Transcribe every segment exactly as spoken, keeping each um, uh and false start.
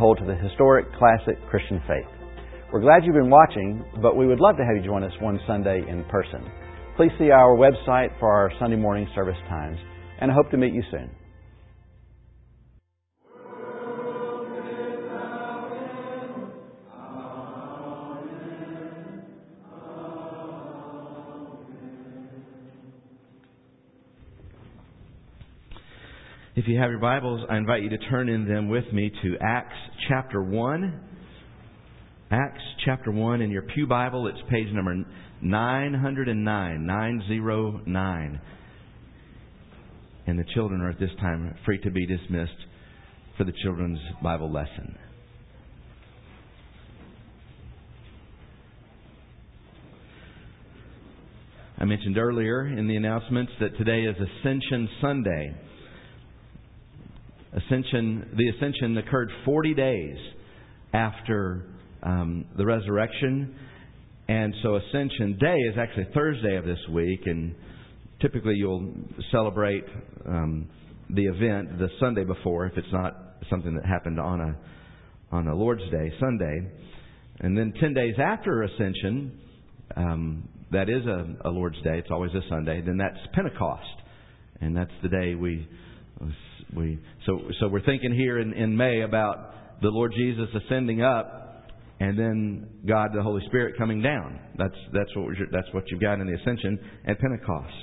hold to the historic, classic Christian faith. We're glad you've been watching, but we would love to have you join us one Sunday in person. Please see our website for our Sunday morning service times, and I hope to meet you soon. If you have your Bibles, I invite you to turn in them with me to Acts chapter one. Acts chapter one in your pew Bible, it's page number nine hundred nine, nine oh nine. And the children are at this time free to be dismissed for the children's Bible lesson. I mentioned earlier in the announcements that today is Ascension Sunday. Ascension, the Ascension occurred forty days after um, the resurrection. And so Ascension Day is actually Thursday of this week. And typically you'll celebrate um, the event the Sunday before, if it's not something that happened on a on a Lord's Day, Sunday. And then ten days after Ascension, um, that is a, a Lord's Day. It's always a Sunday. Then that's Pentecost. And that's the day we... We so so we're thinking here in, in May about the Lord Jesus ascending up, and then God the Holy Spirit coming down. That's that's what we're, that's what you've got in the Ascension and Pentecost.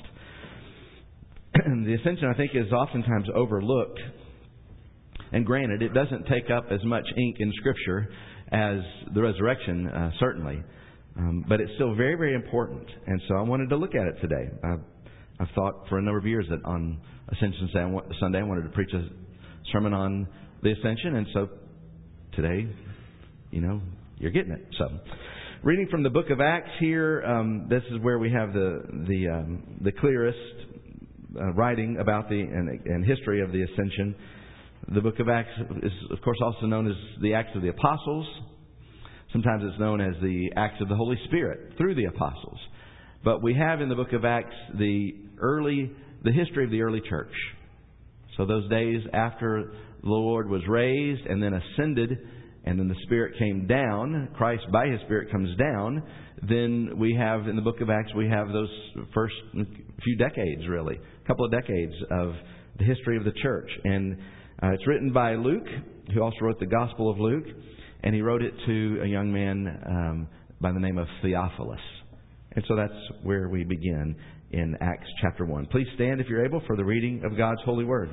The Ascension, I think, is oftentimes overlooked. And granted, it doesn't take up as much ink in Scripture as the resurrection, uh, certainly, um, but it's still very very important. And so I wanted to look at it today. I've, I've thought for a number of years that on Ascension Sunday I wanted to preach a sermon on the Ascension, and so today, you know, you're getting it. So, reading from the book of Acts here, um, this is where we have the the um, the clearest uh, writing about the and, and history of the Ascension. The book of Acts is, of course, also known as the Acts of the Apostles. Sometimes it's known as the Acts of the Holy Spirit through the Apostles. But we have in the book of Acts the early, the history of the early church. So those days after the Lord was raised and then ascended, and then the Spirit came down, Christ by His Spirit comes down, then we have in the book of Acts, we have those first few decades, really, a couple of decades of the history of the church. And uh, it's written by Luke, who also wrote the Gospel of Luke, and he wrote it to a young man um, by the name of Theophilus. And so that's where we begin in Acts chapter one. Please stand if you're able for the reading of God's holy word.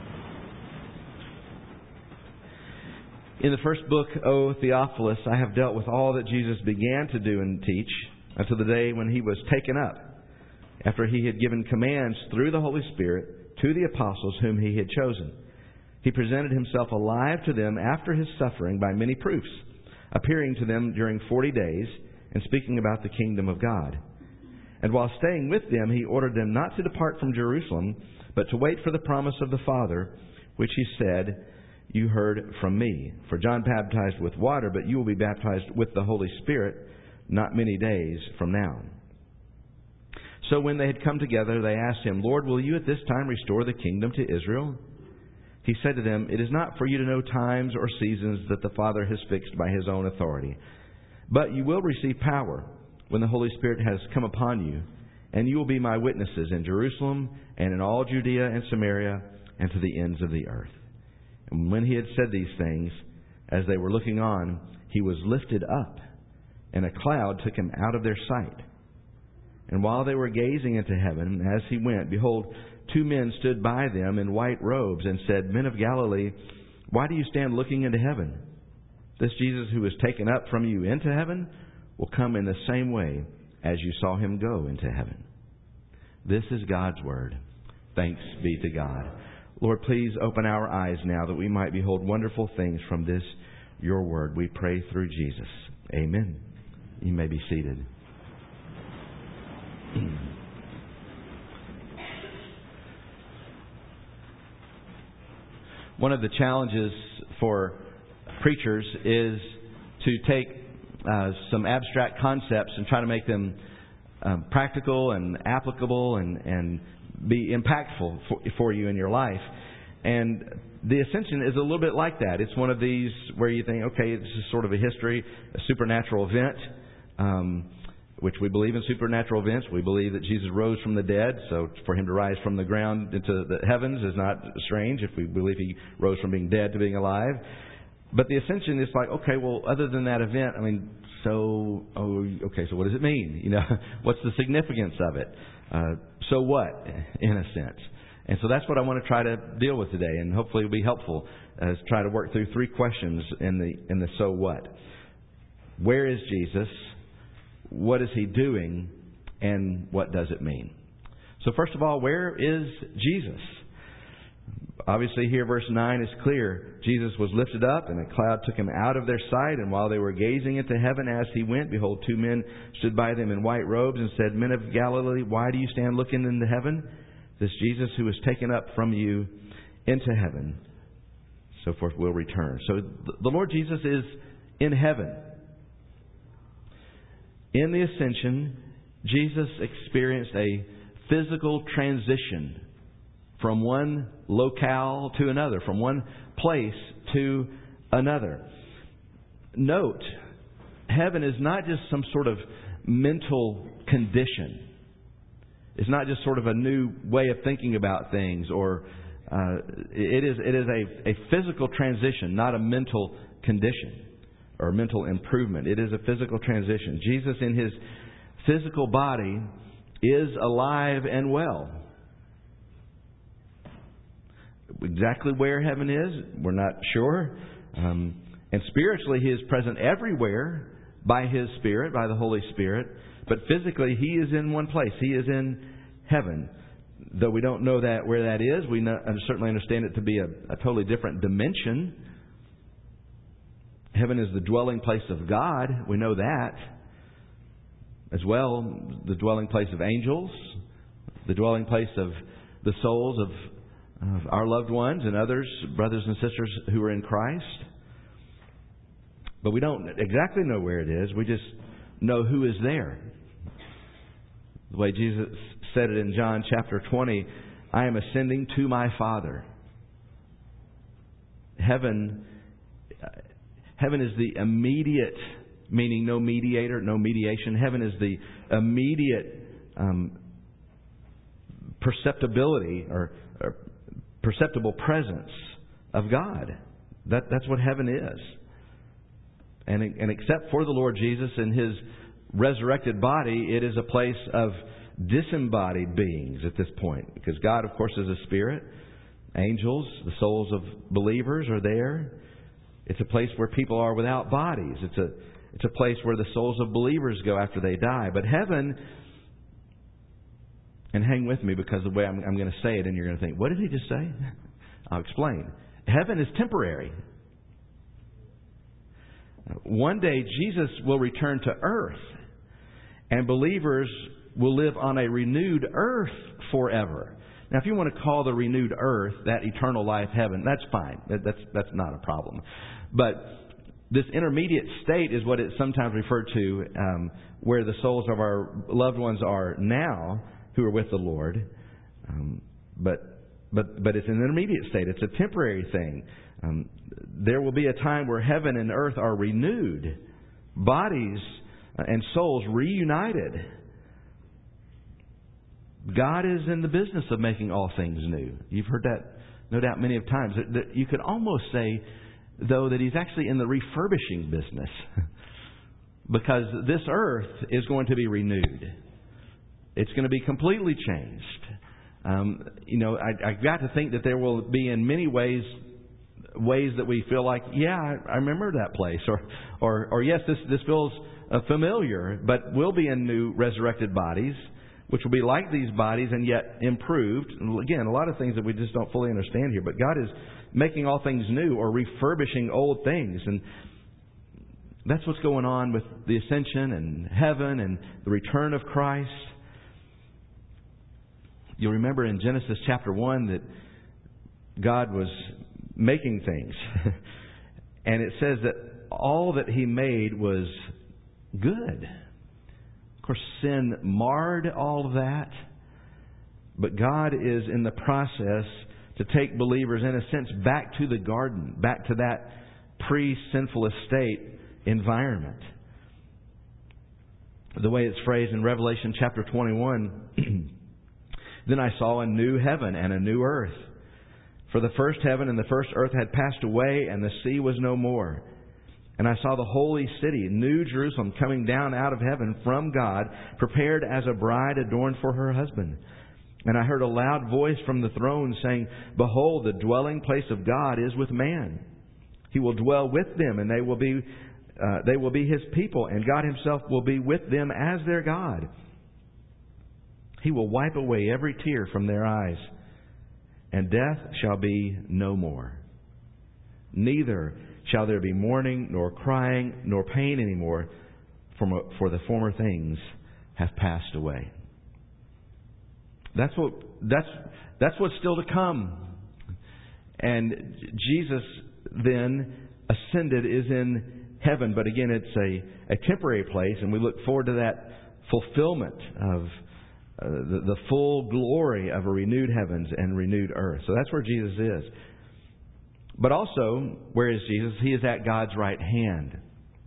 In the first book, O Theophilus, I have dealt with all that Jesus began to do and teach until the day when He was taken up, after He had given commands through the Holy Spirit to the apostles whom He had chosen. He presented Himself alive to them after His suffering by many proofs, appearing to them during forty days, and speaking about the kingdom of God. And while staying with them, He ordered them not to depart from Jerusalem, but to wait for the promise of the Father, which He said, "You heard from me. For John baptized with water, but you will be baptized with the Holy Spirit not many days from now." So when they had come together, they asked Him, "Lord, will you at this time restore the kingdom to Israel?" He said to them, "It is not for you to know times or seasons that the Father has fixed by His own authority. But you will receive power when the Holy Spirit has come upon you, and you will be my witnesses in Jerusalem and in all Judea and Samaria and to the ends of the earth." And when He had said these things, as they were looking on, He was lifted up, and a cloud took Him out of their sight. And while they were gazing into heaven, as He went, behold, two men stood by them in white robes and said, "Men of Galilee, why do you stand looking into heaven? This Jesus who was taken up from you into heaven will come in the same way as you saw Him go into heaven." This is God's Word. Thanks be to God. Lord, please open our eyes now that we might behold wonderful things from this, Your Word. We pray through Jesus. Amen. You may be seated. One of the challenges for preachers is to take uh, some abstract concepts and try to make them um, practical and applicable and, and be impactful for, for you in your life. And the ascension is a little bit like that. It's one of these where you think, okay, this is sort of a history, a supernatural event, um, which we believe in supernatural events. We believe that Jesus rose from the dead, so for Him to rise from the ground into the heavens is not strange if we believe He rose from being dead to being alive. But the ascension is like, okay, well, other than that event, I mean, so, oh, okay, so what does it mean? You know, what's the significance of it? Uh, so what, in a sense? And so that's what I want to try to deal with today, and hopefully it'll be helpful as try to work through three questions in the in the so what. Where is Jesus? What is He doing? And what does it mean? So first of all, where is Jesus? Obviously here verse nine is clear. Jesus was lifted up and a cloud took Him out of their sight. And while they were gazing into heaven as He went, behold, two men stood by them in white robes and said, Men of Galilee, why do you stand looking into heaven? This Jesus who was taken up from you into heaven, so forth, will return. So the Lord Jesus is in heaven. In the ascension, Jesus experienced a physical transition from one locale to another, from one place to another. Note, heaven is not just some sort of mental condition. It's not just sort of a new way of thinking about things, or uh, it is it is a, a physical transition, not a mental condition or mental improvement. It is a physical transition. Jesus in His physical body is alive and well. Exactly where heaven is, we're not sure. Um, and spiritually, He is present everywhere by His Spirit, by the Holy Spirit. But physically, He is in one place. He is in heaven. Though we don't know that where that is, we know, certainly understand it to be a, a totally different dimension. Heaven is the dwelling place of God. We know that. As well, the dwelling place of angels, the dwelling place of the souls of, of our loved ones and others, brothers and sisters who are in Christ. But we don't exactly know where it is. We just know who is there. The way Jesus said it in John chapter twenty, I am ascending to my Father. Heaven, heaven is the immediate, meaning no mediator, no mediation. Heaven is the immediate um, perceptibility or, or perceptible presence of God. That, that's what heaven is. And, and except for the Lord Jesus and His resurrected body, it is a place of disembodied beings at this point. Because God, of course, is a spirit. Angels, the souls of believers are there. It's a place where people are without bodies. It's a it's a place where the souls of believers go after they die. But heaven, and hang with me because the way I'm, I'm going to say it, and you're going to think, what did he just say? I'll explain. Heaven is temporary. One day Jesus will return to earth, and believers will live on a renewed earth forever. Now, if you want to call the renewed earth that eternal life heaven, that's fine. That's that's not a problem. But this intermediate state is what it's sometimes referred to, um, where the souls of our loved ones are now, who are with the Lord. Um, but but but it's an intermediate state. It's a temporary thing. Um, there will be a time where heaven and earth are renewed, bodies and souls reunited. God is in the business of making all things new. You've heard that, no doubt, many of times. You could almost say, though, that He's actually in the refurbishing business. Because this earth is going to be renewed. It's going to be completely changed. Um, you know, I, I've got to think that there will be in many ways ways that we feel like, yeah, I, I remember that place. Or, or, or yes, this, this feels uh, familiar, but we'll be in new resurrected bodies, which will be like these bodies and yet improved. Again, a lot of things that we just don't fully understand here. But God is making all things new or refurbishing old things. And that's what's going on with the ascension and heaven and the return of Christ. You'll remember in Genesis chapter one that God was making things. And it says that all that He made was good. Of course, sin marred all of that. But God is in the process to take believers, in a sense, back to the garden, back to that pre-sinful estate environment. The way it's phrased in Revelation chapter twenty-one, then I saw a new heaven and a new earth. For the first heaven and the first earth had passed away, and the sea was no more. And I saw the holy city, New Jerusalem, coming down out of heaven from God, prepared as a bride adorned for her husband. And I heard a loud voice from the throne saying, Behold, the dwelling place of God is with man. He will dwell with them, and they will be uh, they will be His people, and God Himself will be with them as their God. He will wipe away every tear from their eyes, and death shall be no more. Neither shall there be mourning, nor crying, nor pain anymore, for the former things have passed away. That's what that's that's what's still to come. And Jesus then ascended is in heaven, but again it's a, a temporary place, and we look forward to that fulfillment of uh, the, the full glory of a renewed heavens and renewed earth. So that's where Jesus is. But also, where is Jesus? He is at God's right hand.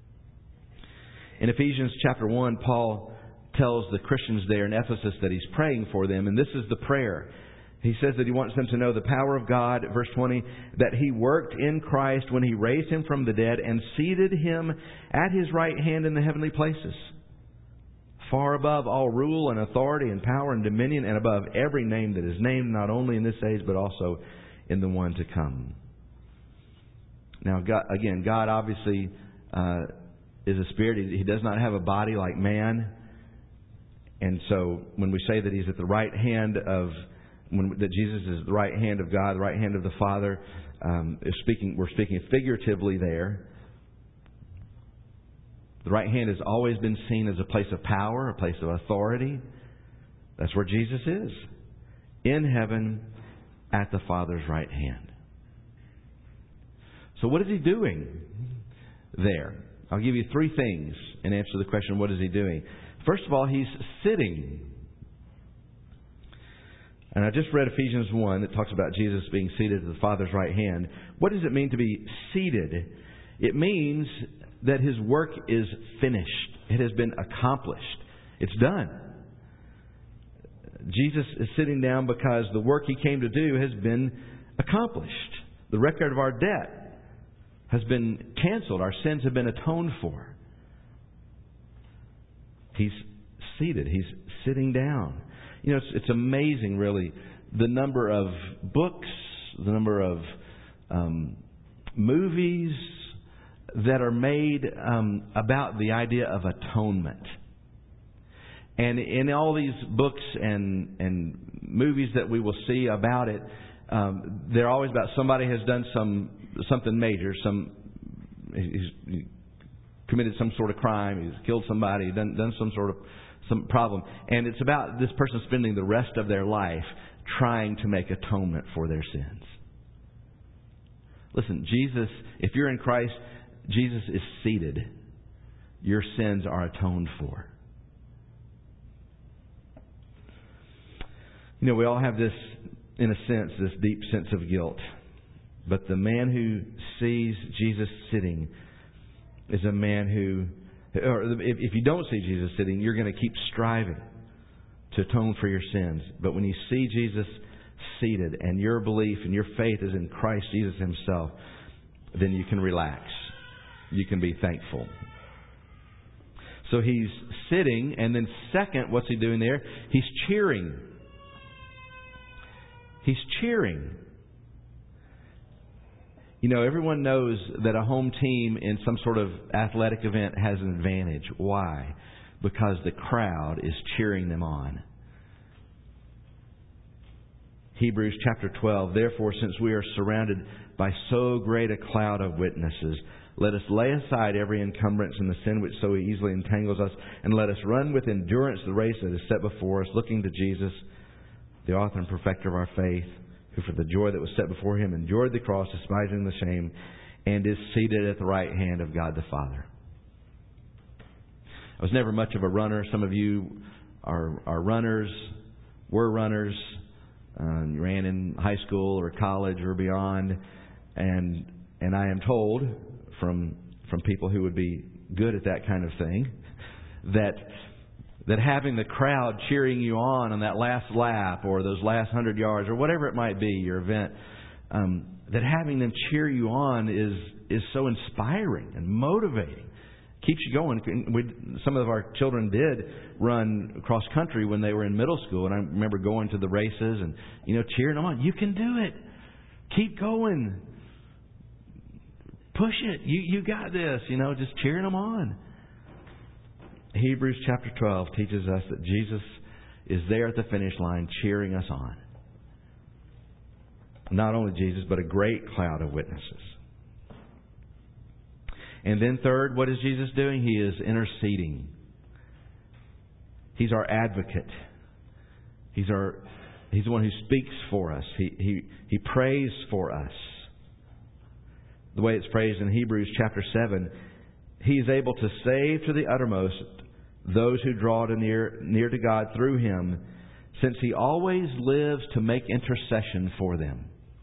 In Ephesians chapter one, Paul tells the Christians there in Ephesus that he's praying for them, and this is the prayer. He says that he wants them to know the power of God, verse twenty, that He worked in Christ when He raised Him from the dead and seated Him at His right hand in the heavenly places, far above all rule and authority and power and dominion, and above every name that is named, not only in this age but also in the one to come. Now, God, again, God obviously uh, is a spirit. He, he does not have a body like man. And so when we say that He's at the right hand of, when, that Jesus is the right hand of God, the right hand of the Father, um, is speaking. We're speaking figuratively there. The right hand has always been seen as a place of power, a place of authority. That's where Jesus is. In heaven, at the Father's right hand. So what is He doing there? I'll give you three things and answer the question, what is He doing? First of all, He's sitting. And I just read Ephesians one that talks about Jesus being seated at the Father's right hand. What does it mean to be seated? It means that His work is finished. It has been accomplished. It's done. Jesus is sitting down because the work He came to do has been accomplished. The record of our debt has been canceled. Our sins have been atoned for. He's seated. He's sitting down. You know, it's, it's amazing, really, the number of books, the number of um, movies that are made um, about the idea of atonement. And in all these books and, and movies that we will see about it, um, they're always about somebody has done some something major, some he's committed some sort of crime, he's killed somebody, done done some sort of some problem, and it's about this person spending the rest of their life trying to make atonement for their sins. Listen, Jesus, if you're in Christ, Jesus is seated. Your sins are atoned for. You know, we all have this, in a sense, this deep sense of guilt. But the man who sees Jesus sitting is a man who, or if, if you don't see Jesus sitting, you're going to keep striving to atone for your sins. But when you see Jesus seated and your belief and your faith is in Christ Jesus Himself, then you can relax. You can be thankful. So He's sitting, and then second, what's He doing there? He's cheering. He's cheering. You know, everyone knows that a home team in some sort of athletic event has an advantage. Why? Because the crowd is cheering them on. Hebrews chapter twelve, therefore, since we are surrounded by so great a cloud of witnesses, let us lay aside every encumbrance and the sin which so easily entangles us, and let us run with endurance the race that is set before us, looking to Jesus, the author and perfecter of our faith, who for the joy that was set before Him endured the cross, despising the shame, and is seated at the right hand of God the Father. I was never much of a runner. Some of you are, are runners, were runners. uh, you ran in high school or college or beyond, and and I am told from from people who would be good at that kind of thing that that having the crowd cheering you on on that last lap or those last hundred yards or whatever it might be, your event, um, that having them cheer you on is is so inspiring and motivating. Keeps you going. We, some of our children did run cross country when they were in middle school, and I remember going to the races and, you know, cheering them on. You can do it. Keep going. Push it. You you got this. You know, just cheering them on. Hebrews chapter twelve teaches us that Jesus is there at the finish line cheering us on. Not only Jesus, but a great cloud of witnesses. And then third, what is Jesus doing? He is interceding. He's our advocate. He's our He's the one who speaks for us. He He He prays for us. The way it's phrased in Hebrews chapter seven, He is able to save to the uttermost those who draw to near near to God through Him, since He always lives to make intercession for them.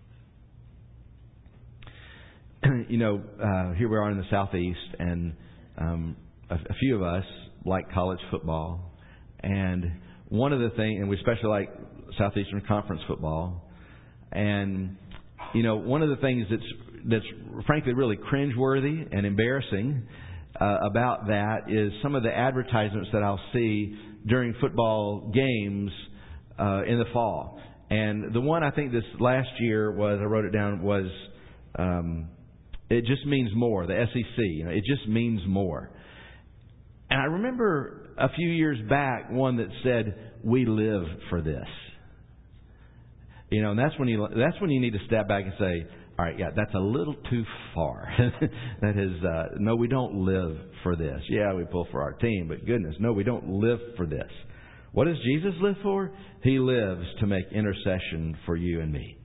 You know, uh, here we are in the Southeast, and um, a, a few of us like college football. And one of the things, and we especially like Southeastern Conference football. And, you know, one of the things that's, that's frankly really cringeworthy and embarrassing uh, about that is some of the advertisements that I'll see during football games uh, in the fall. And the one I think this last year was, I wrote it down, was... Um, It just means more. The S E C, you know, it just means more. And I remember a few years back one that said, "We live for this." You know, and that's when you that's when you need to step back and say, "All right, yeah, that's a little too far." That is, uh, no, we don't live for this. Yeah, we pull for our team, but goodness, no, we don't live for this. What does Jesus live for? He lives to make intercession for you and me.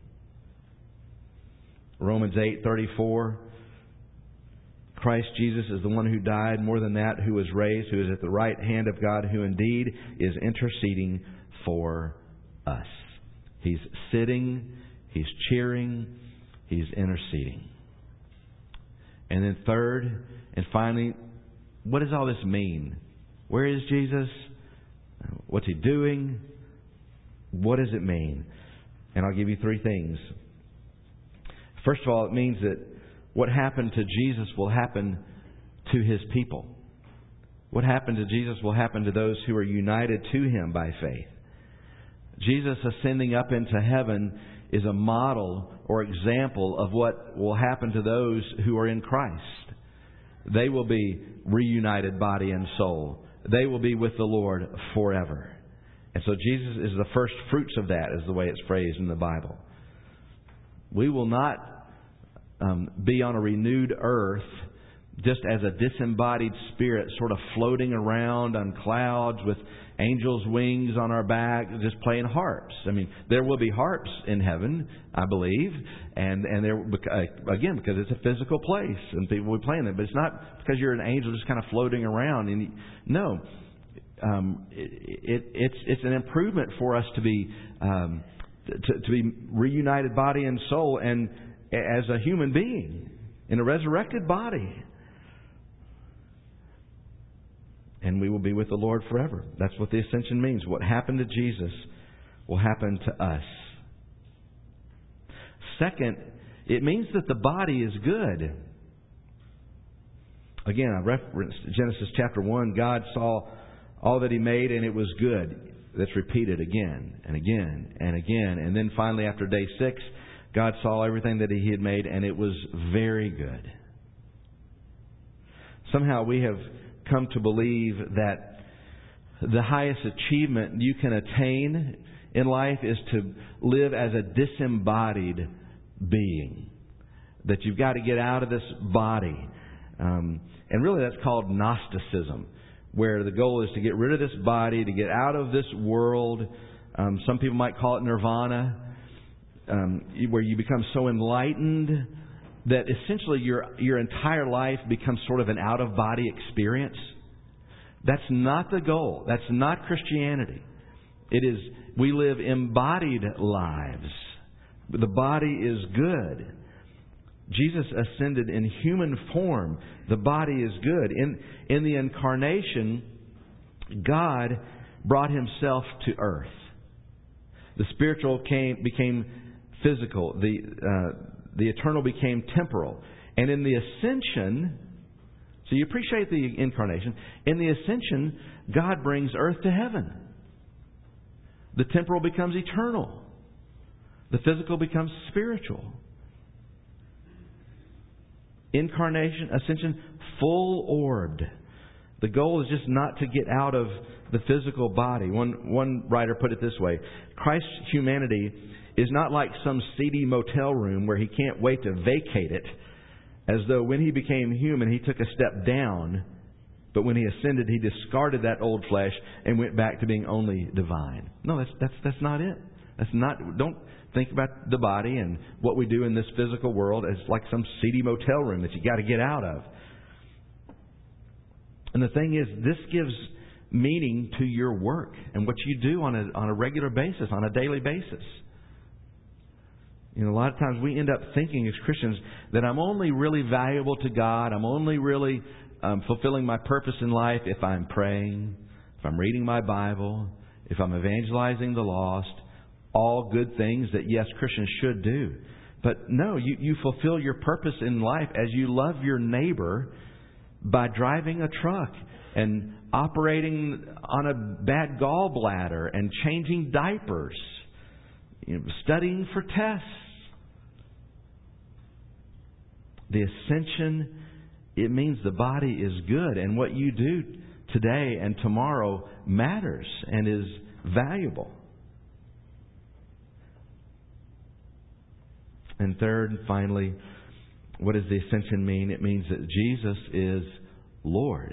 Romans eight thirty-four. Christ Jesus is the one who died, more than that, who was raised, who is at the right hand of God, who indeed is interceding for us. He's sitting, He's cheering, He's interceding. And then third, and finally, what does all this mean? Where is Jesus? What's He doing? What does it mean? And I'll give you three things. First of all, it means that what happened to Jesus will happen to His people. What happened to Jesus will happen to those who are united to Him by faith. Jesus ascending up into heaven is a model or example of what will happen to those who are in Christ. They will be reunited body and soul. They will be with the Lord forever. And so Jesus is the first fruits of that, is the way it's phrased in the Bible. We will not um, be on a renewed earth just as a disembodied spirit sort of floating around on clouds with angels' wings on our back, just playing harps. I mean, there will be harps in heaven, I believe, and and there again because it's a physical place and people will be playing it. But it's not because you're an angel just kind of floating around. And you, no, um, it, it, it's it's an improvement for us to be um, to, to be reunited body and soul, and as a human being in a resurrected body. And we will be with the Lord forever. That's what the ascension means. What happened to Jesus will happen to us. Second, it means that the body is good. Again, I referenced Genesis chapter one. God saw all that He made and it was good. That's repeated again and again and again. And then finally, after day six, God saw everything that He had made and it was very good. Somehow we have come to believe that the highest achievement you can attain in life is to live as a disembodied being. That you've got to get out of this body. Um, and really that's called Gnosticism, where the goal is to get rid of this body, to get out of this world. Um, some people might call it nirvana, um, where you become so enlightened that essentially your your entire life becomes sort of an out-of-body experience. That's not the goal. That's not Christianity. It is, we live embodied lives. The body is good. Jesus ascended in human form. The body is good. In, in the incarnation, God brought Himself to earth. The spiritual came, became physical. The, uh, the eternal became temporal. And in the ascension, so you appreciate the incarnation. In the ascension, God brings earth to heaven. The temporal becomes eternal. The physical becomes spiritual. Incarnation, ascension, full orbed. The goal is just not to get out of the physical body. One one writer put it this way: Christ's humanity is not like some seedy motel room where He can't wait to vacate it, as though when He became human He took a step down, but when He ascended He discarded that old flesh and went back to being only divine. No, that's that's that's not it. That's not. Don't think about the body and what we do in this physical world as like some seedy motel room that you got to get out of. And the thing is, this gives meaning to your work and what you do on a on a regular basis, on a daily basis. You know, a lot of times we end up thinking as Christians that I'm only really valuable to God, I'm only really um, fulfilling my purpose in life if I'm praying, if I'm reading my Bible, if I'm evangelizing the lost. All good things that, yes, Christians should do. But no, you, you fulfill your purpose in life as you love your neighbor by driving a truck and operating on a bad gallbladder and changing diapers, you know, studying for tests. The ascension, it means the body is good, and what you do today and tomorrow matters and is valuable. And third and finally, what does the ascension mean? It means that Jesus is Lord.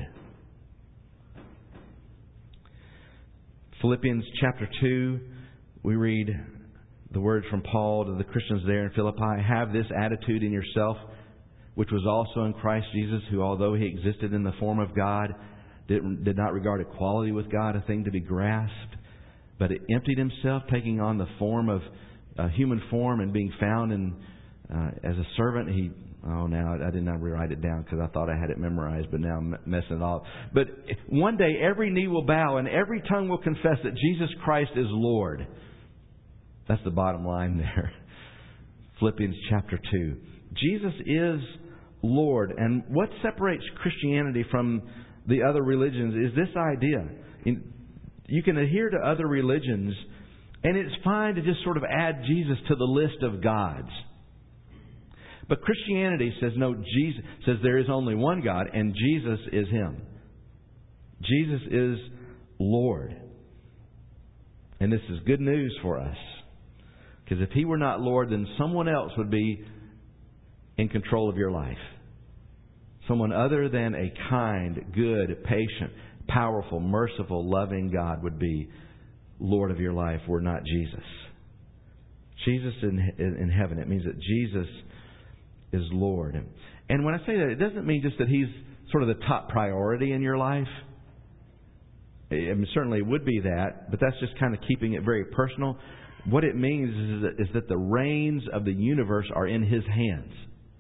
Philippians chapter two, we read the words from Paul to the Christians there in Philippi. Have this attitude in yourself, which was also in Christ Jesus, who although He existed in the form of God, did, did not regard equality with God a thing to be grasped, but it emptied Himself, taking on the form of uh, human form and being found in uh, as a servant. He oh now I did not rewrite it down because I thought I had it memorized, but now I'm messing it up. But one day every knee will bow and every tongue will confess that Jesus Christ is Lord. That's the bottom line there. Philippians chapter two. Jesus is Lord. And what separates Christianity from the other religions is this idea. You can adhere to other religions, and it's fine to just sort of add Jesus to the list of gods. But Christianity says, no, Jesus says there is only one God, and Jesus is Him. Jesus is Lord. And this is good news for us. Because if He were not Lord, then someone else would be in control of your life. Someone other than a kind, good, patient, powerful, merciful, loving God would be Lord of your life, were not Jesus. Jesus in, in heaven, it means that Jesus is Lord. And when I say that, it doesn't mean just that He's sort of the top priority in your life. I mean, certainly it would be that, but that's just kind of keeping it very personal. What it means is that, is that the reins of the universe are in His hands.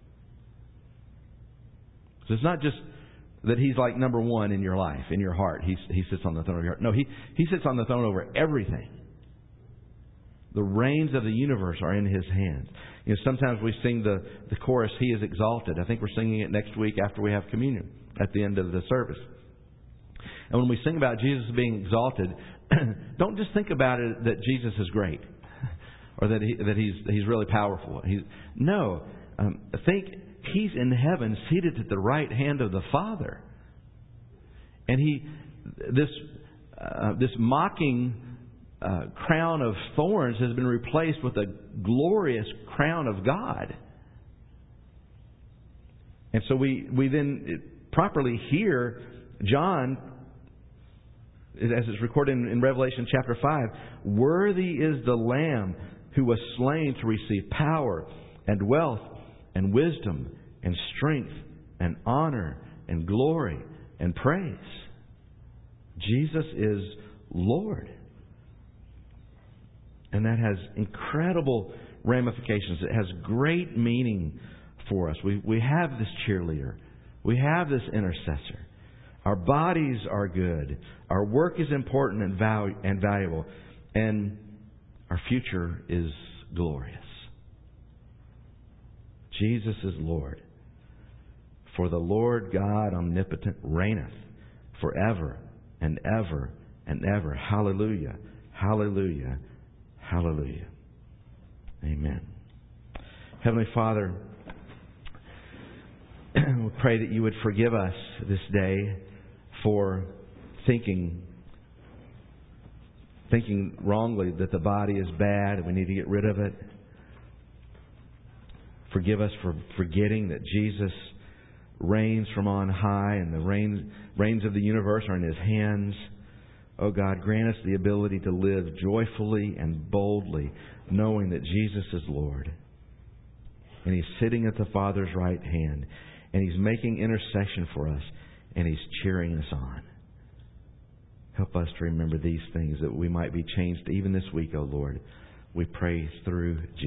So it's not just that He's like number one in your life, in your heart. He, he sits on the throne of your heart. No, he, he sits on the throne over everything. The reins of the universe are in His hands. You know, sometimes we sing the, the chorus, He is exalted. I think we're singing it next week after we have communion at the end of the service. And when we sing about Jesus being exalted, don't just think about it that Jesus is great or that he, that he's he's really powerful. He's, no, um, think He's in heaven, seated at the right hand of the Father, and He this uh, this mocking uh, crown of thorns has been replaced with a glorious crown of God. And so we we then properly hear John, as it's recorded in, in Revelation chapter five, worthy is the Lamb who was slain to receive power and wealth and wisdom and strength and honor and glory and praise. Jesus is Lord. And that has incredible ramifications. It has great meaning for us. We, we have this cheerleader. We have this intercessor. Our bodies are good. Our work is important and, val- and valuable. And our future is glorious. Jesus is Lord. For the Lord God omnipotent reigneth forever and ever and ever. Hallelujah. Hallelujah. Hallelujah. Amen. Heavenly Father, we pray that you would forgive us this day for thinking thinking wrongly that the body is bad and we need to get rid of it. Forgive us for forgetting that Jesus reigns from on high and the reigns, reigns of the universe are in His hands. Oh God, grant us the ability to live joyfully and boldly, knowing that Jesus is Lord. And He's sitting at the Father's right hand. And He's making intercession for us. And He's cheering us on. Help us to remember these things that we might be changed even this week, O Lord. We pray through Jesus.